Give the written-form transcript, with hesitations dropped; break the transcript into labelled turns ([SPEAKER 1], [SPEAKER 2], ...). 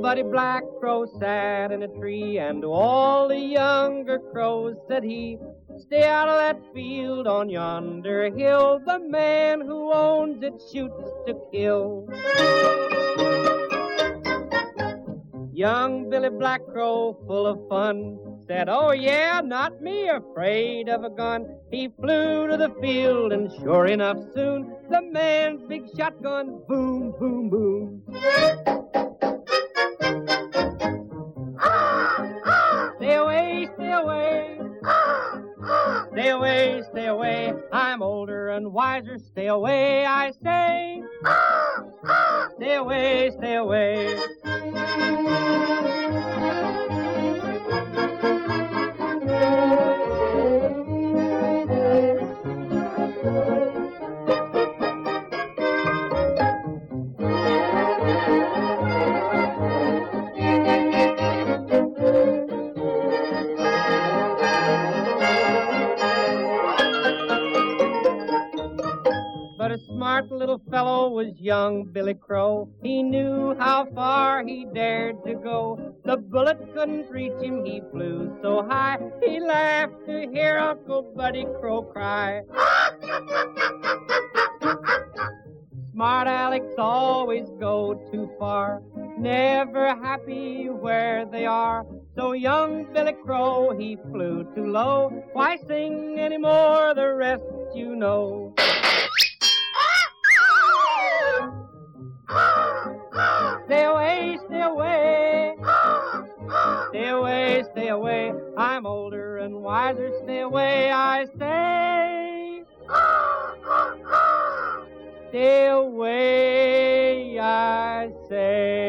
[SPEAKER 1] Buddy Black Crow sat in a tree, and to all the younger crows said he, "Stay out of that field on yonder hill. The man who owns it shoots to kill." Young Billy Black Crow, full of fun, said, "Oh yeah, not me afraid of a gun." He flew to the field, and sure enough soon, the man's big shotgun, boom, boom, boom. Stay away, stay away. Stay away, stay away. I'm older and wiser. Stay away, I say. Stay away, stay away. But a smart little fellow was young Billy Crow. He knew how far he dared to go. The bullet couldn't reach him, he flew so high. He laughed to hear Uncle Buddy Crow cry. Smart Alecks always go too far, never happy where they are. So young Billy Crow, he flew too low. Why sing anymore? The rest you know. Stay away, stay away. Stay away, stay away. I'm older and wiser. Stay away, I say. Stay away, I say.